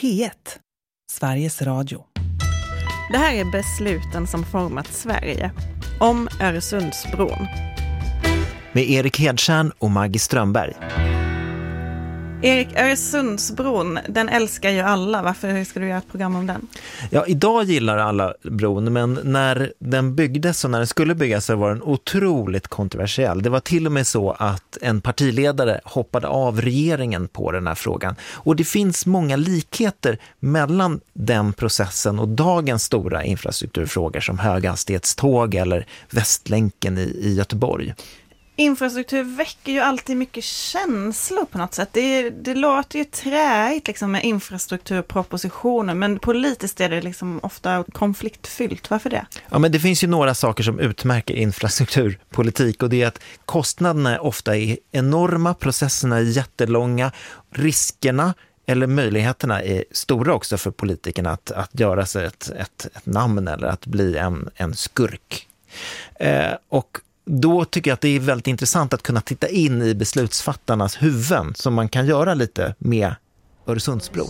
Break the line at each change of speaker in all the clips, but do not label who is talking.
P1, Sveriges Radio.
Det här är besluten som format Sverige om Öresundsbron.
Med Erik Hedtjärn och Maggie Strömberg.
Erik, Öresundsbron, den älskar ju alla. Varför ska du göra ett program om den?
Ja, idag gillar alla bron, men när den byggdes och när den skulle byggas så var den otroligt kontroversiell. Det var till och med så att en partiledare hoppade av regeringen på den här frågan. Och det finns många likheter mellan den processen och dagens stora infrastrukturfrågor som höghastighetståg eller Västlänken i Göteborg.
Infrastruktur väcker ju alltid mycket känslor på något sätt. Det låter ju träigt liksom med infrastrukturpropositioner, men politiskt är det liksom ofta konfliktfyllt. Varför det?
Ja, men det finns ju några saker som utmärker infrastrukturpolitik, och det är att kostnaderna ofta är enorma, processerna är jättelånga, riskerna eller möjligheterna är stora också för politikerna att göra sig ett namn eller att bli en skurk. Och då tycker jag att det är väldigt intressant att kunna titta in i beslutsfattarnas huvuden som man kan göra lite med Öresundsbron.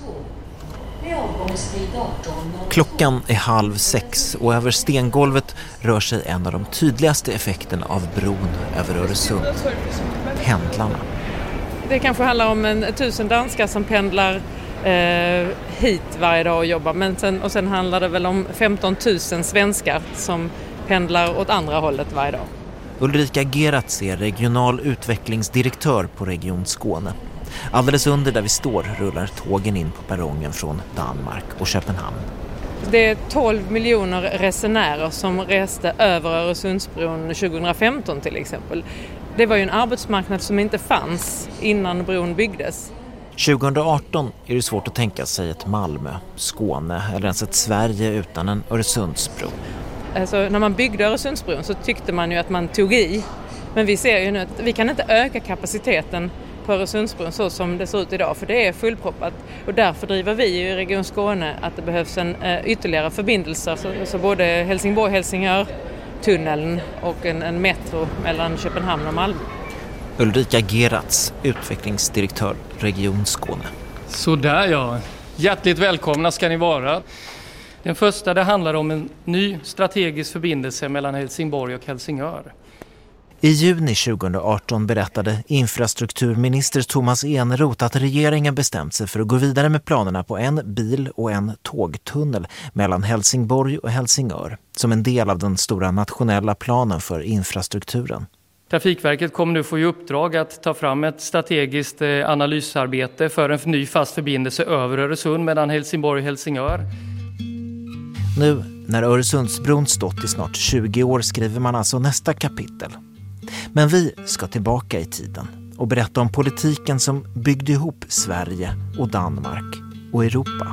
Klockan är 5:30 och över stengolvet rör sig en av de tydligaste effekterna av bron över Öresund. Pendlarna.
Det kanske handlar om 1000 danskar som pendlar hit varje dag och jobbar. Och sen handlar det väl om 15 000 svenskar som pendlar åt andra hållet varje dag.
Ulrika Geratz är regional utvecklingsdirektör på Region Skåne. Alldeles under där vi står rullar tågen in på perrongen från Danmark och Köpenhamn.
Det är 12 miljoner resenärer som reste över Öresundsbron 2015 till exempel. Det var ju en arbetsmarknad som inte fanns innan bron byggdes.
2018 är det svårt att tänka sig ett Malmö, Skåne eller ens ett Sverige utan en Öresundsbro.
Alltså, när man byggde Öresundsbron så tyckte man ju att man tog i. Men vi ser ju nu att vi kan inte öka kapaciteten på Öresundsbron så som det ser ut idag. För det är fullproppat. Och därför driver vi i Region Skåne att det behövs en ytterligare förbindelse. Så både Helsingborg-Helsingör, tunneln och en metro mellan Köpenhamn och Malmö.
Ulrika Geratz, utvecklingsdirektör Region Skåne.
Så där ja. Hjärtligt välkomna ska ni vara. Den första det handlar om en ny strategisk förbindelse mellan Helsingborg och Helsingör.
I juni 2018 berättade infrastrukturminister Thomas Eneroth att regeringen bestämt sig för att gå vidare med planerna på en bil- och en tågtunnel mellan Helsingborg och Helsingör som en del av den stora nationella planen för infrastrukturen.
Trafikverket kommer nu få i uppdrag att ta fram ett strategiskt analysarbete för en ny fast förbindelse över Öresund mellan Helsingborg och Helsingör.
Nu, när Öresundsbron stått i snart 20 år, skriver man alltså nästa kapitel. Men vi ska tillbaka i tiden och berätta om politiken som byggde ihop Sverige och Danmark och Europa.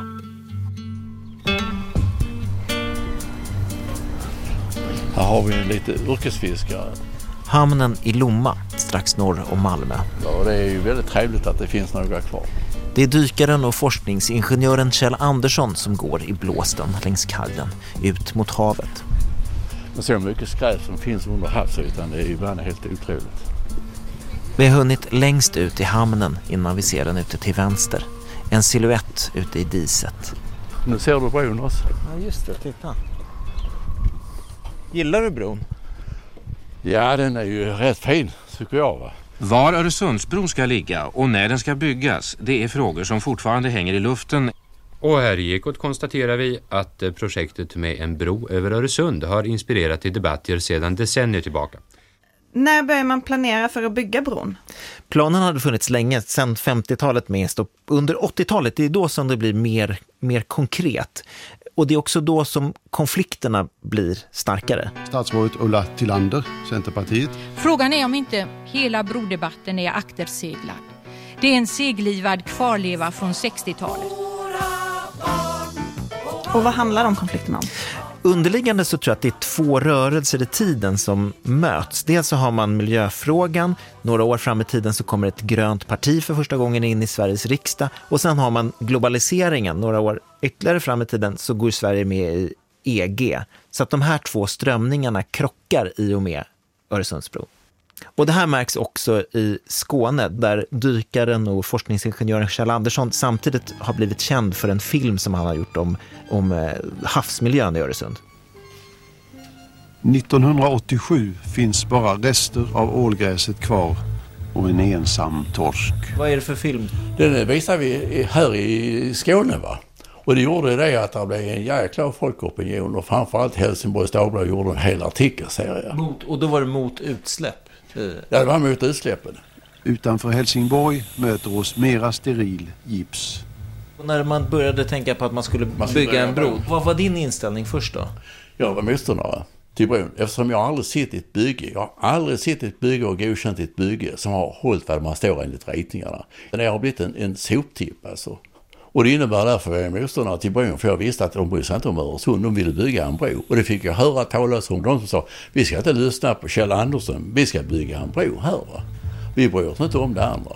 Här har vi lite yrkesfiskare.
Hamnen i Lomma, strax norr om Malmö.
Ja, det är ju väldigt trevligt att det finns några kvar.
Det är dykaren och forskningsingenjören Kjell Andersson som går i blåsten längs kajen ut mot havet.
Men så mycket skräp som finns under havsytan, det är ju ibland helt otroligt.
Vi har hunnit längst ut i hamnen innan vi ser den ute till vänster. En silhuett ute i diset.
Nu ser du bron också.
Ja just det, titta. Gillar du bron?
Ja, den är ju rätt fin, tycker jag va.
Var Öresundsbron ska ligga och när den ska byggas, det är frågor som fortfarande hänger i luften. Och här i Ekot konstaterar vi att projektet med en bro över Öresund har inspirerat till debatter sedan decennier tillbaka.
När börjar man planera för att bygga bron?
Planen hade funnits länge, sedan 50-talet mest, och under 80-talet det är då som det blir mer konkret. Och det är också då som konflikterna blir starkare.
Statsrådet Ulla Tillander, Centerpartiet.
Frågan är om inte hela brodebatten är akterseglad. Det är en seglivad kvarleva från 60-talet.
Och vad handlar de konflikterna om?
Underliggande så tror jag att det är två rörelser i tiden som möts. Dels så har man miljöfrågan. Några år fram i tiden så kommer ett grönt parti för första gången in i Sveriges riksdag. Och sen har man globaliseringen. Några år ytterligare fram i tiden så går Sverige med i EG. Så att de här två strömningarna krockar i och med Öresundsbron. Och det här märks också i Skåne, där dykaren och forskningsingenjören Kjell Andersson samtidigt har blivit känd för en film som han har gjort om havsmiljön i Öresund.
1987 finns bara rester av ålgräset kvar och en ensam torsk.
Vad är det för film?
Den visar vi här i Skåne, va? Och det gjorde det att det blev en jäkla folkopinion, och framförallt Helsingborgs Dagblad gjorde en hel artikelserie.
Och då var det mot utsläpp?
Ja, det var mot utsläppen.
Utanför Helsingborg möter oss mera steril gips.
Och när man började tänka på att man skulle bygga en bro, vad var din inställning först då? Jag
var motståndare till bron, eftersom jag aldrig sett ett bygge. Jag har aldrig sett ett bygge och godkänt ett bygge som har hållit vad man står enligt ritningarna. Det har blivit en soptipp alltså. Och det innebär därför att jag är motståndare till bron, för jag visste att de bryr sig inte om Öresund, de ville bygga en bro. Och det fick jag höra talas om de som sa, vi ska inte lyssna på Kjell Andersson, vi ska bygga en bro här, va? Vi bryr oss inte om det andra.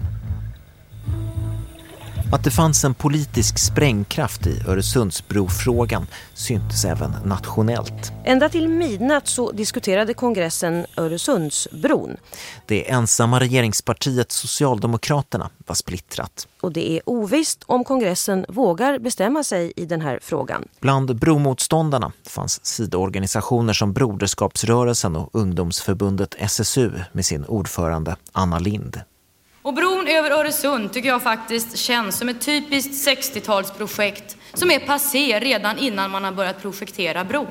Att det fanns en politisk sprängkraft i Öresundsbrofrågan syntes även nationellt.
Ända till midnatt så diskuterade kongressen Öresundsbron.
Det ensamma regeringspartiet Socialdemokraterna var splittrat.
Och det är ovisst om kongressen vågar bestämma sig i den här frågan.
Bland bromotståndarna fanns sidoorganisationer som Broderskapsrörelsen och ungdomsförbundet SSU med sin ordförande Anna Lind.
Och bron över Öresund tycker jag faktiskt känns som ett typiskt 60-talsprojekt som är passé redan innan man har börjat projektera bron.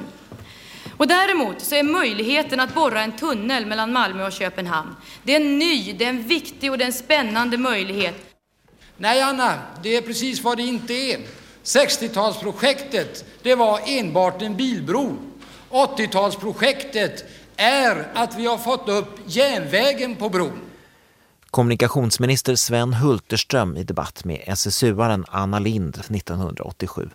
Och däremot så är möjligheten att borra en tunnel mellan Malmö och Köpenhamn, det är en ny, det är en viktig och det är en spännande möjlighet.
Nej Anna, det är precis vad det inte är. 60-talsprojektet, det var enbart en bilbro. 80-talsprojektet är att vi har fått upp järnvägen på bron.
Kommunikationsminister Sven Hulterström i debatt med SSU-aren Anna Lind 1987.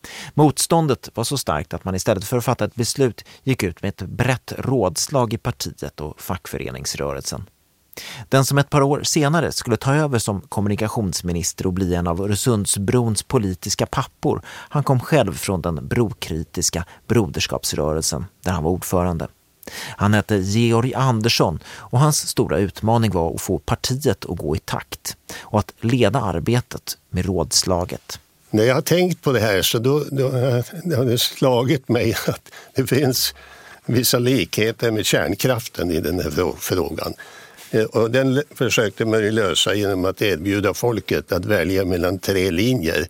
Motståndet var så starkt att man istället för att fatta ett beslut gick ut med ett brett rådslag i partiet och fackföreningsrörelsen. Den som ett par år senare skulle ta över som kommunikationsminister och bli en av Öresundsbrons politiska pappor, han kom själv från den brokritiska Broderskapsrörelsen där han var ordförande. Han hette Georg Andersson och hans stora utmaning var att få partiet att gå i takt och att leda arbetet med rådslaget.
När jag har tänkt på det här så då har det slagit mig att det finns vissa likheter med kärnkraften i den här frågan. Och den försökte man ju lösa genom att erbjuda folket att välja mellan 3 linjer.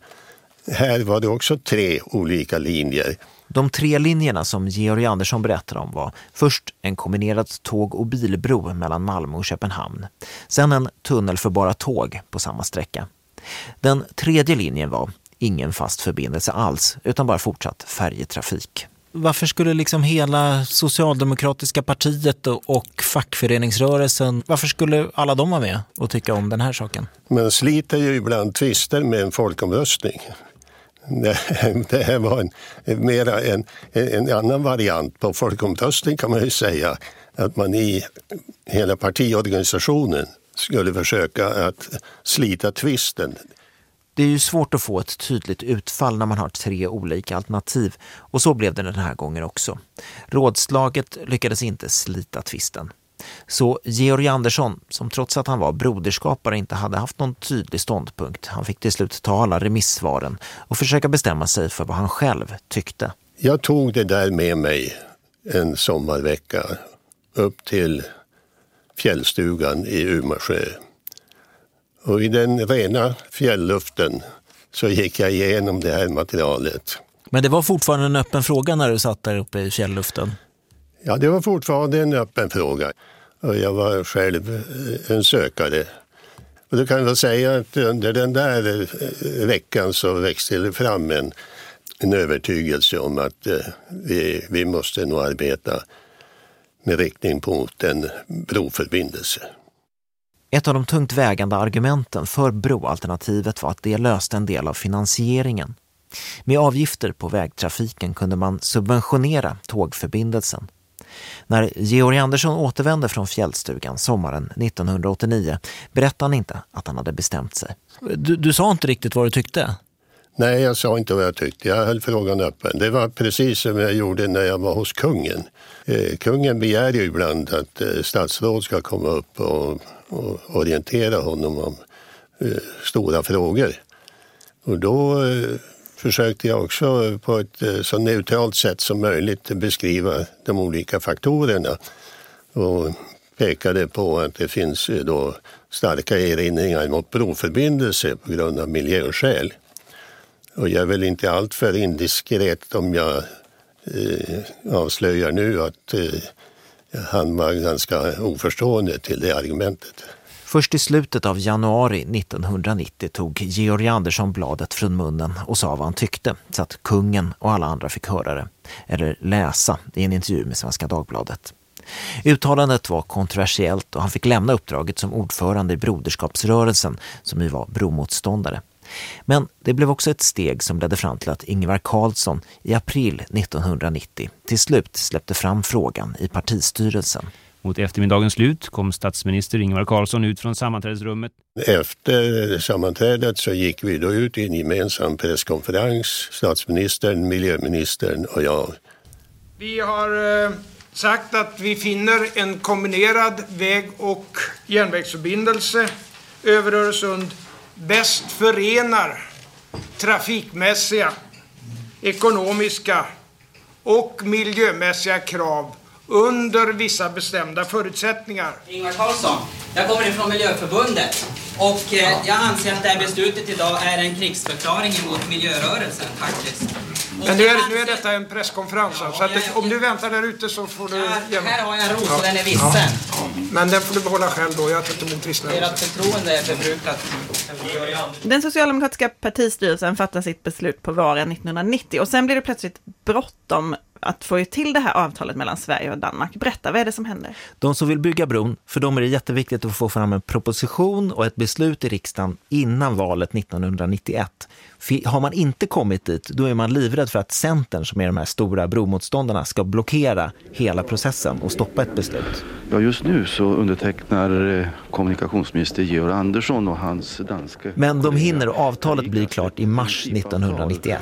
Här var det också 3 olika linjer.
De 3 linjerna som Georg Andersson berättar om var först en kombinerad tåg- och bilbro mellan Malmö och Köpenhamn. Sen en tunnel för bara tåg på samma sträcka. Den 3:e linjen var ingen fast förbindelse alls utan bara fortsatt färjetrafik. Varför skulle liksom hela socialdemokratiska partiet och fackföreningsrörelsen, varför skulle alla de vara med och tycka om den här saken?
Man sliter ju ibland tvister med en folkomröstning. Det här var en annan variant på folkomröstning kan man ju säga. Att man i hela partiorganisationen skulle försöka att slita tvisten.
Det är ju svårt att få ett tydligt utfall när man har 3 olika alternativ och så blev det den här gången också. Rådslaget lyckades inte slita tvisten. Så Georg Andersson, som trots att han var broderskapare inte hade haft någon tydlig ståndpunkt, han fick till slut ta alla remissvaren och försöka bestämma sig för vad han själv tyckte.
Jag tog det där med mig en sommarvecka upp till fjällstugan i Umeåsjö. Och i den rena fjällluften så gick jag igenom det här materialet.
Men det var fortfarande en öppen fråga när du satt där uppe i fjällluften?
Ja, det var fortfarande en öppen fråga. Och jag var själv en sökare. Och då kan jag säga att under den där veckan så växte det fram en övertygelse om att vi måste nog arbeta med riktning mot en broförbindelse.
Ett av de tungt vägande argumenten för broalternativet var att det löste en del av finansieringen. Med avgifter på vägtrafiken kunde man subventionera tågförbindelsen. När Georg Andersson återvände från fjällstugan sommaren 1989 berättade han inte att han hade bestämt sig. Du sa inte riktigt vad du tyckte?
Nej, jag sa inte vad jag tyckte. Jag höll frågan öppen. Det var precis som jag gjorde när jag var hos kungen. Kungen begär ju ibland att statsråd ska komma upp och orientera honom om stora frågor. Och då försökte jag också på ett så neutralt sätt som möjligt beskriva de olika faktorerna. Och pekade på att det finns då starka erinringar mot broförbindelse på grund av miljöskäl. Och jag är väl inte allt för indiskret om jag avslöjar nu att han var ganska oförstående till det argumentet.
Först i slutet av januari 1990 tog Georg Andersson bladet från munnen och sa vad han tyckte, så att kungen och alla andra fick höra det, eller läsa i en intervju med Svenska Dagbladet. Uttalandet var kontroversiellt och han fick lämna uppdraget som ordförande i Broderskapsrörelsen, som ju var bromotståndare. Men det blev också ett steg som ledde fram till att Ingvar Carlsson i april 1990 till slut släppte fram frågan i partistyrelsen.
Mot eftermiddagens slut kom statsminister Ingvar Carlsson ut från sammanträdesrummet.
Efter sammanträdet så gick vi då ut i en gemensam presskonferens, statsministern, miljöministern och jag.
Vi har sagt att vi finner en kombinerad väg- och järnvägsförbindelse över Öresund bäst förenar trafikmässiga, ekonomiska och miljömässiga krav under vissa bestämda förutsättningar.
Ingvar Carlsson, jag kommer ifrån Miljöförbundet och jag anser att det här beslutet idag är en krigsförklaring mot miljörörelsen faktiskt.
Men nu är detta en presskonferens, så att om du väntar där ute så får du...
Här har jag en ros och den är vissen.
Ja. Men den får du behålla själv då, jag tar inte emot vissna.
Ert förtroende är förbrukat.
Den socialdemokratiska partistyrelsen fattade sitt beslut på våren 1990 och sen blir det plötsligt bråttom att få till det här avtalet mellan Sverige och Danmark. Berätta, vad är det som händer?
De som vill bygga bron, för dem är det jätteviktigt att få fram en proposition och ett beslut i riksdagen innan valet 1991. Har man inte kommit dit, då är man livrädd för att Centern, som är de här stora bromotståndarna, ska blockera hela processen och stoppa ett beslut.
Ja, just nu så undertecknar kommunikationsminister Georg Andersson och hans danska...
Men de hinner och avtalet blir klart i mars 1991.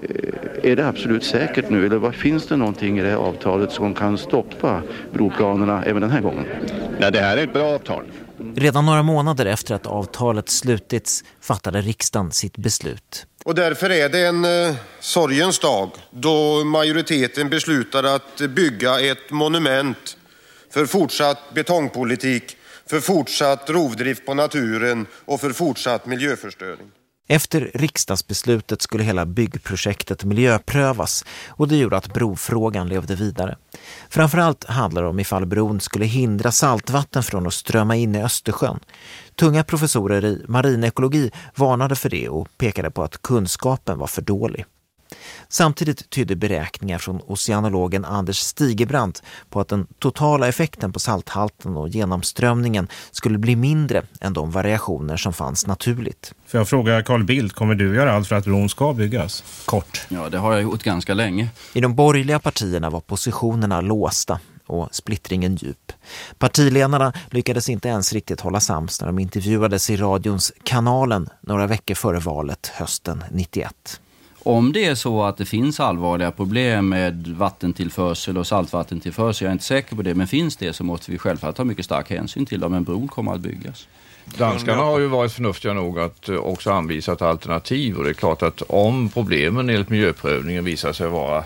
Är det absolut säkert nu, eller vad finns det någonting i det här avtalet som kan stoppa broplanerna även den här gången?
Ja, det här är ett bra avtal.
Redan några månader efter att avtalet slutits fattade riksdagen sitt beslut.
Och därför är det en sorgens dag då majoriteten beslutade att bygga ett monument för fortsatt betongpolitik, för fortsatt rovdrift på naturen och för fortsatt miljöförstöring.
Efter riksdagsbeslutet skulle hela byggprojektet miljöprövas och det gjorde att brofrågan levde vidare. Framförallt handlar det om ifall bron skulle hindra saltvatten från att strömma in i Östersjön. Tunga professorer i marinekologi varnade för det och pekade på att kunskapen var för dålig. Samtidigt tydde beräkningar från oceanologen Anders Stigebrand på att den totala effekten på salthalten och genomströmningen skulle bli mindre än de variationer som fanns naturligt.
Får jag fråga Carl Bildt, kommer du göra allt för att bron ska byggas? Kort.
Ja, det har jag gjort ganska länge.
I de borgerliga partierna var positionerna låsta och splittringen djup. Partiledarna lyckades inte ens riktigt hålla sams när de intervjuades i radions Kanalen några veckor före valet hösten 91.
Om det är så att det finns allvarliga problem med vattentillförsel och saltvattentillförsel, jag är inte säker på det, men finns det så måste vi självfallet ta mycket stark hänsyn till om en bro kommer att byggas.
Danskarna har ju varit förnuftiga nog att också anvisa ett alternativ och det är klart att om problemen enligt miljöprövningen visar sig vara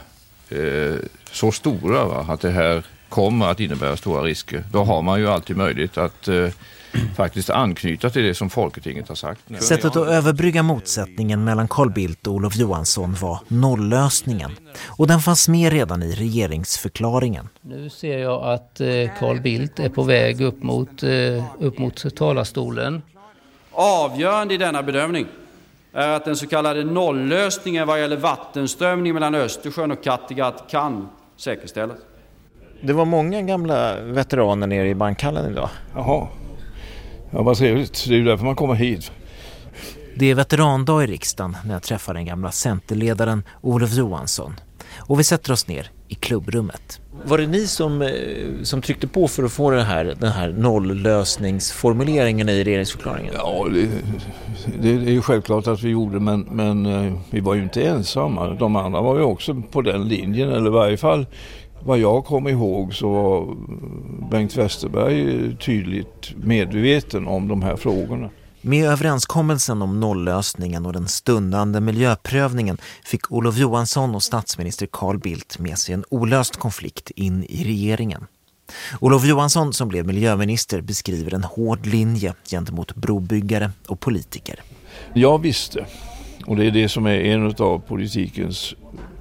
så stora att det här kommer att innebära stora risker, då har man ju alltid möjlighet att faktiskt anknyta till det som Folketinget har sagt.
Sättet att överbrygga motsättningen mellan Carl Bildt och Olof Johansson var nollösningen. Och den fanns med redan i regeringsförklaringen.
Nu ser jag att Carl Bildt är på väg upp mot talarstolen.
Avgörande i denna bedömning är att den så kallade nollösningen vad gäller vattenströmning mellan Östersjön och Kattegatt kan säkerställas.
Det var många gamla veteraner nere i bankhallen idag.
Jaha. Ja, vad trevligt. Det är ju därför man kommer hit.
Det är veterandag i riksdagen när jag träffar den gamla centerledaren Olof Johansson. Och vi sätter oss ner i klubbrummet. Var det ni som tryckte på för att få den här nolllösningsformuleringen i regeringsförklaringen?
Ja, det är ju självklart att vi gjorde, men vi var ju inte ensamma. De andra var ju också på den linjen, eller i varje fall vad jag kommer ihåg så var Bengt Westerberg tydligt medveten om de här frågorna.
Med överenskommelsen om nollösningen och den stundande miljöprövningen fick Olof Johansson och statsminister Carl Bildt med sig en olöst konflikt in i regeringen. Olof Johansson, som blev miljöminister, beskriver en hård linje gentemot brobyggare och politiker.
Jag visste, och det är det som är en av politikens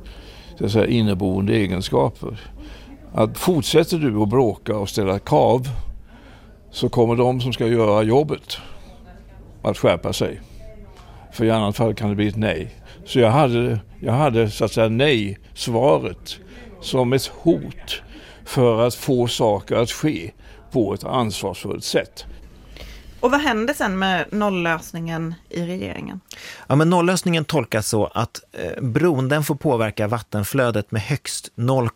inneboende egenskaper, att fortsätter du att bråka och ställa krav så kommer de som ska göra jobbet att skärpa sig. För i annat fall kan det bli ett nej. Så jag hade så att säga nej-svaret som ett hot för att få saker att ske på ett ansvarsfullt sätt.
Och vad hände sen med nollösningen i regeringen?
Ja, men nollösningen tolkas så att bron den får påverka vattenflödet med högst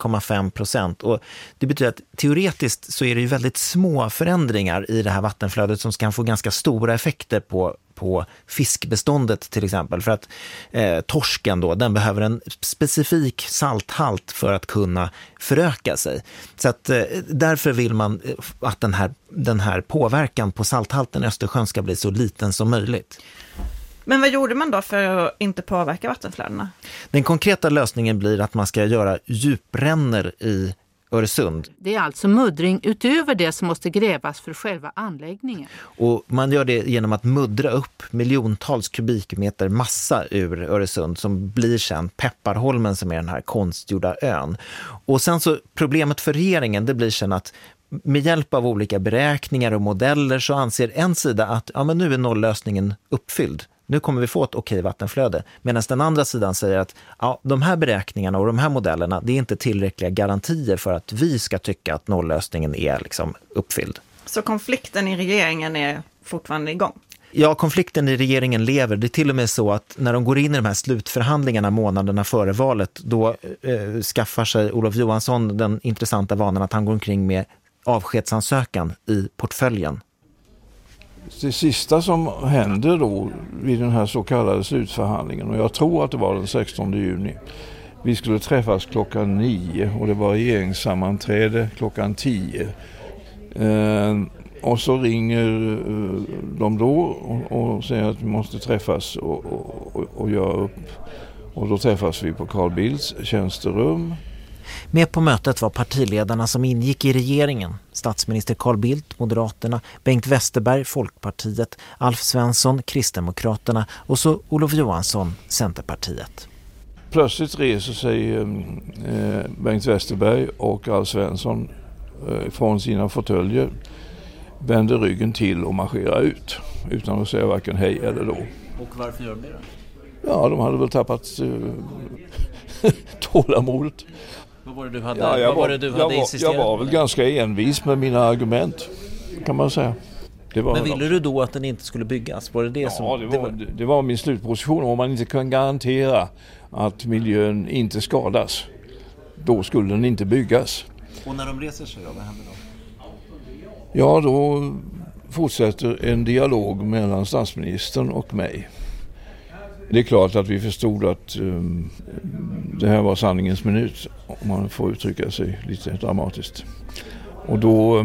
0,5%. Och det betyder att teoretiskt så är det ju väldigt små förändringar i det här vattenflödet som kan få ganska stora effekter på fiskbeståndet till exempel. För att torsken då, den behöver en specifik salthalt för att kunna föröka sig. Så att därför vill man att den här påverkan på salthalten i Östersjön ska bli så liten som möjligt.
Men vad gjorde man då för att inte påverka vattenflödena?
Den konkreta lösningen blir att man ska göra djuprännor i Öresund.
Det är alltså muddring utöver det som måste grävas för själva anläggningen.
Och man gör det genom att muddra upp miljontals kubikmeter massa ur Öresund som blir sen Pepparholmen som är den här konstgjorda ön. Och sen så problemet för regeringen det blir sen att med hjälp av olika beräkningar och modeller så anser en sida att ja, men nu är nollösningen uppfylld. Nu kommer vi få ett okej vattenflöde. Medan den andra sidan säger att ja, de här beräkningarna och de här modellerna det är inte tillräckliga garantier för att vi ska tycka att nollösningen är liksom uppfylld.
Så konflikten i regeringen är fortfarande igång?
Ja, konflikten i regeringen lever. Det är till och med så att när de går in i de här slutförhandlingarna månaderna före valet då skaffar sig Olof Johansson den intressanta vanan att han går omkring med avskedsansökan i portföljen.
Det sista som händer då vid den här så kallade slutförhandlingen, och jag tror att det var den 16 juni, vi skulle träffas klockan 9 och det var regeringssammanträde klockan 10. Och så ringer de då och säger att vi måste träffas och göra upp. Och då träffas vi på Carl Bildts tjänsterum.
Med på mötet var partiledarna som ingick i regeringen. Statsminister Carl Bildt, Moderaterna, Bengt Westerberg, Folkpartiet, Alf Svensson, Kristdemokraterna och så Olof Johansson, Centerpartiet.
Plötsligt reser sig Bengt Westerberg och Alf Svensson från sina fåtöljer, vänder ryggen till och marscherar ut utan att säga varken hej eller då.
Och varför gör de det då?
Ja, de hade väl tappat tålamodet.
Vad var det du hade, insisterat?
Jag var väl ganska envis med mina argument, kan man säga.
Men ville du då att den inte skulle byggas? Var det det som...
Ja, det var min slutposition. Om man inte kan garantera att miljön inte skadas, då skulle den inte byggas.
Och när de reser sig då, vad händer då?
Ja, då fortsätter en dialog mellan statsministern och mig. Det är klart att vi förstod att det här var sanningens minut, om man får uttrycka sig lite dramatiskt. Och då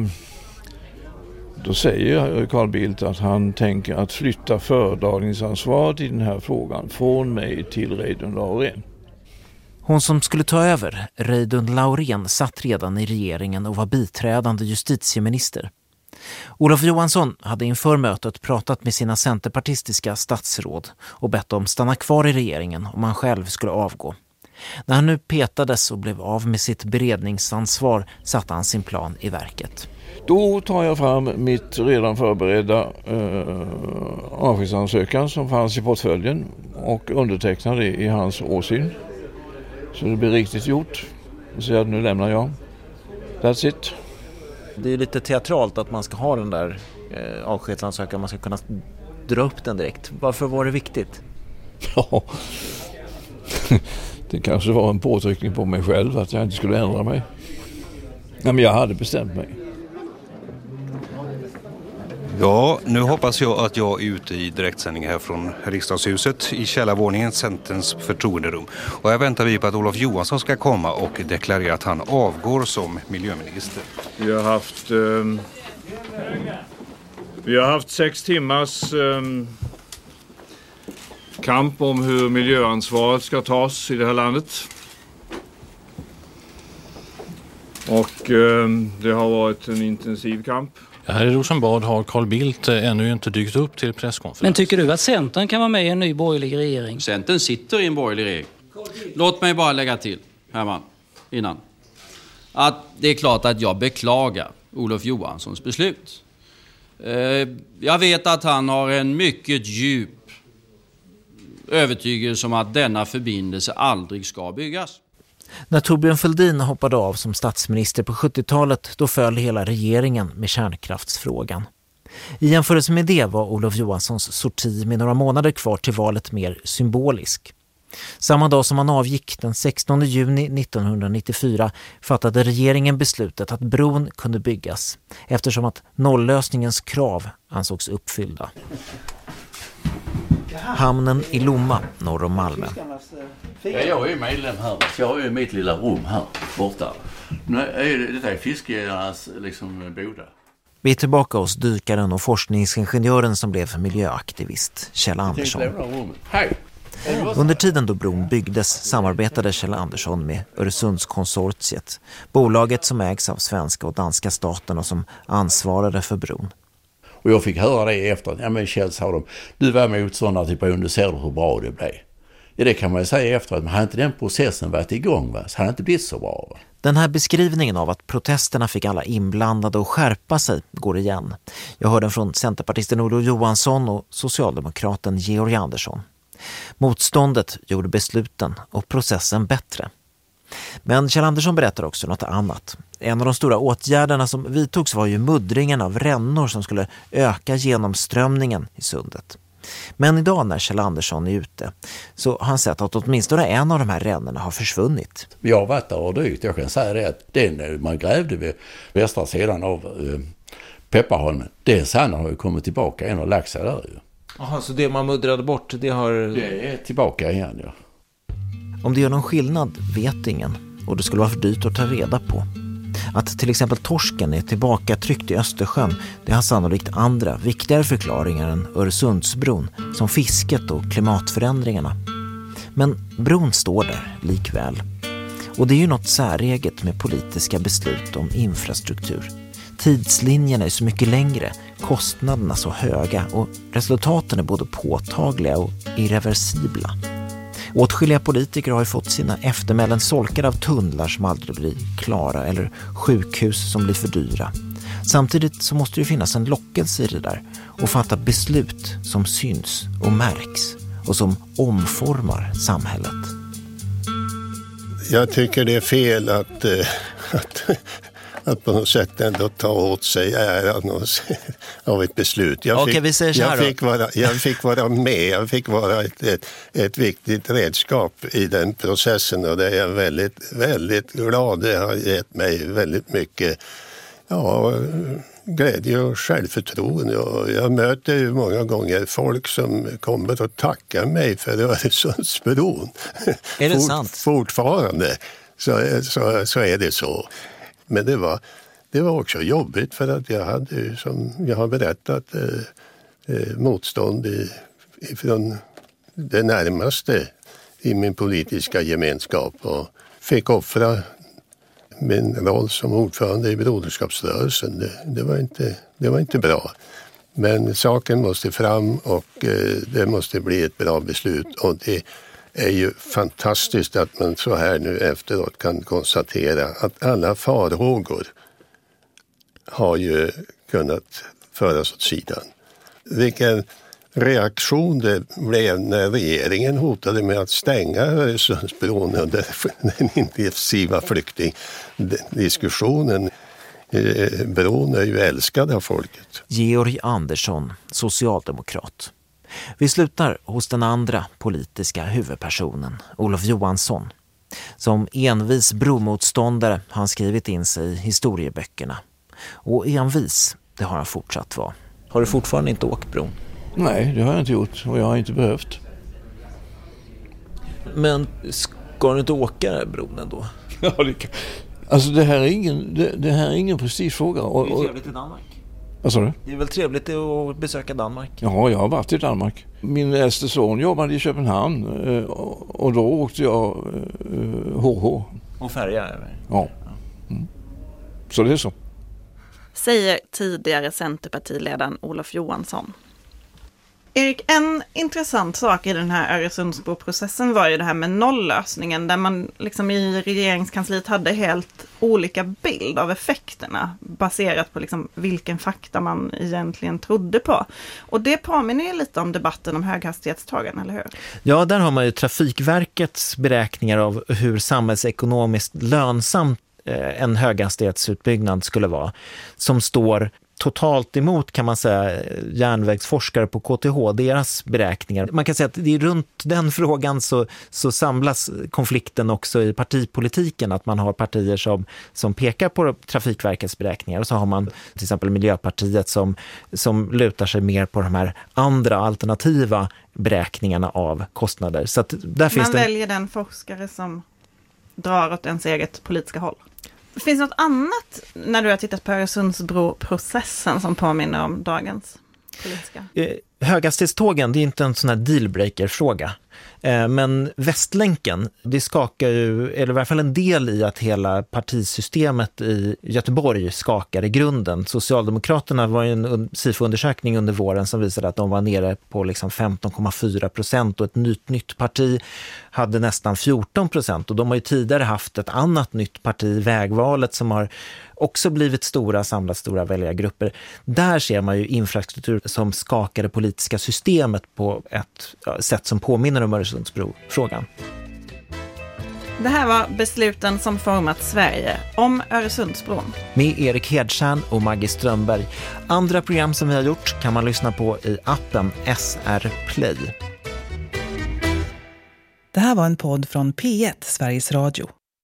säger Carl Bildt att han tänker att flytta föredragningsansvaret i den här frågan från mig till Reidunn Laurén.
Hon som skulle ta över, Reidunn Laurén, satt redan i regeringen och var biträdande justitieminister. Olof Johansson hade inför mötet pratat med sina centerpartistiska statsråd och bett dem stanna kvar i regeringen om han själv skulle avgå. När han nu petades och blev av med sitt beredningsansvar satte han sin plan i verket.
Då tar jag fram mitt redan förberedda avskedsansökan som fanns i portföljen och undertecknar det i hans åsyn. Så det blir riktigt gjort. Och säger att nu lämnar jag. That's it.
Det är lite teatralt att man ska ha den där avskedsansökan, man ska kunna dra upp den direkt. Varför var det viktigt?
Ja,
Det kanske var en påtryckning på mig själv att jag inte skulle ändra mig. Men jag hade bestämt mig.
Ja, nu hoppas jag att jag är ute i direktsändning här från riksdagshuset i källarvåningen, Centerns förtroenderum. Och här väntar vi på att Olof Johansson ska komma och deklarera att han avgår som miljöminister.
Vi har haft 6 timmars kamp om hur miljöansvaret ska tas i det här landet. Och det har varit en intensiv kamp.
Här i Rosenbad har Carl Bildt ännu inte dykt upp till presskonferens.
Men tycker du att Centern kan vara med i en ny borgerlig regering?
Centern sitter i en borgerlig regering. Låt mig bara lägga till, Herman, innan. Att det är klart att jag beklagar Olof Johanssons beslut. Jag vet att han har en mycket djup övertygelse om att denna förbindelse aldrig ska byggas.
När Torbjörn Fälldin hoppade av som statsminister på 70-talet, då föll hela regeringen med kärnkraftsfrågan. I jämförelse med det var Olof Johanssons sorti med några månader kvar till valet mer symbolisk. Samma dag som han avgick, den 16 juni 1994, fattade regeringen beslutet att bron kunde byggas, eftersom att nollösningens krav ansågs uppfyllda. Hamnen i Lomma, norr om Malmö.
Jag är medlem här, jag har ju mitt lilla rum här borta. Detta är fiskarnas boda.
Vi är tillbaka hos dykaren och forskningsingenjören som blev miljöaktivist, Kjell Andersson.
Hej!
Under tiden då bron byggdes samarbetade Kjell Andersson med Öresundskonsortiet, bolaget som ägs av svenska och danska staten och som ansvarade för bron.
Och jag fick höra det efter. Ja men Kjell, sa de, du var motståndare till bron, du ser hur bra det blev. Ja, det kan man ju säga efteråt, men hade inte den processen varit igång, så hade det inte blivit så bra. Va?
Den här beskrivningen av att protesterna fick alla inblandade och skärpa sig går igen. Jag hör den från centerpartisten Olof Johansson och socialdemokraten Georg Andersson. Motståndet gjorde besluten och processen bättre. Men Kjell Andersson berättar också något annat. En av de stora åtgärderna som vidtogs var ju muddringen av rännor som skulle öka genomströmningen i sundet. Men idag när Kjell Andersson är ute så har han sett att åtminstone en av de här rännorna har försvunnit.
Jag har varit där och dykt. Jag kan säga det att den man grävde vid västra sidan av Pepparholmen, den sanden har ju kommit tillbaka en och lagt sig där ju.
Jaha, så det man muddrade bort, det
är tillbaka igen, ja.
Om det gör någon skillnad vet ingen, och det skulle vara för dyrt att ta reda på. Att till exempel torsken är tillbaka tryckt i Östersjön, det har sannolikt andra, viktigare förklaringar än Öresundsbron, som fisket och klimatförändringarna. Men bron står där likväl. Och det är ju något säreget med politiska beslut om infrastruktur. Tidslinjerna är så mycket längre, kostnaderna så höga och resultaten är både påtagliga och irreversibla. Åtskilliga politiker har ju fått sina eftermälen solkade av tunnlar som aldrig blir klara eller sjukhus som blir för dyra. Samtidigt så måste det finnas en lockelse i det där och fatta beslut som syns och märks och som omformar samhället.
Jag tycker det är fel att på något sätt ändå ta åt sig äran av ett beslut. Jag fick vara med, jag fick vara ett viktigt redskap i den processen och det är jag väldigt, väldigt glad. Det har gett mig väldigt mycket glädje och självförtroende. Och jag möter ju många gånger folk som kommer att tacka mig för Öresundsbron.
Är det sant?
Fortfarande så är det så. Men det var också jobbigt för att jag hade, som jag har berättat, motstånd från det närmaste i min politiska gemenskap och fick offra min roll som ordförande i Broderskapsrörelsen. Det var inte bra. Men saken måste fram och det måste bli ett bra beslut och det är ju fantastiskt att man så här nu efteråt kan konstatera att alla farhågor har ju kunnat föras åt sidan. Vilken reaktion det blev när regeringen hotade med att stänga Öresundsbron under den intensiva flyktingdiskussionen. Bron är ju älskad av folket.
Georg Andersson, socialdemokrat. Vi slutar hos den andra politiska huvudpersonen, Olof Johansson. Som envis bromotståndare har han skrivit in sig i historieböckerna. Och envis, det har han fortsatt vara. Har du fortfarande inte åkt bron?
Nej, det har jag inte gjort och jag har inte behövt.
Men ska du inte åka bron ändå?
Ja, alltså det här är ingen prestigefråga.
Det är trevligt i Danmark.
Vad sa du?
Det är väl trevligt att besöka Danmark?
Ja, jag har varit i Danmark. Min äldste son jobbade i Köpenhamn och då åkte jag HH.
Och färja?
Ja. Så det är så.
Säger tidigare Centerpartiledaren Olof Johansson. Erik, en intressant sak i den här Öresundsbroprocessen var ju det här med nollösningen, där man liksom i regeringskansliet hade helt olika bild av effekterna baserat på liksom vilken fakta man egentligen trodde på. Och det påminner ju lite om debatten om höghastighetstågen, eller hur?
Ja, där har man ju Trafikverkets beräkningar av hur samhällsekonomiskt lönsamt en höghastighetsutbyggnad skulle vara, som står totalt emot, kan man säga, järnvägsforskare på KTH, deras beräkningar. Man kan säga att det är runt den frågan så samlas konflikten också i partipolitiken, att man har partier som pekar på Trafikverkets beräkningar, och så har man till exempel Miljöpartiet som lutar sig mer på de här andra alternativa beräkningarna av kostnader. Så att där finns
väljer den forskare som drar åt ens eget politiska håll. Finns det något annat när du har tittat på Öresundsbroprocessen som påminner om dagens politiska?
Höghastighetstågen, det är inte en sån här dealbreaker-fråga. Men Västlänken, det skakar ju, eller i varje fall en del i att hela partisystemet i Göteborg skakar i grunden. Socialdemokraterna var ju en SIFO-undersökning under våren som visade att de var nere på liksom 15,4% och ett nytt parti hade nästan 14%. Och de har ju tidigare haft ett annat nytt parti, Vägvalet, som har också blivit samlat stora väljargrupper. Där ser man ju infrastruktur som skakar det politiska systemet på ett sätt som påminner om Öresundsbrofrågan.
Det här var besluten som format Sverige om Öresundsbron.
Med Erik Hedtjärn och Maggie Strömberg. Andra program som vi har gjort kan man lyssna på i appen SR Play.
Det här var en podd från P1, Sveriges Radio.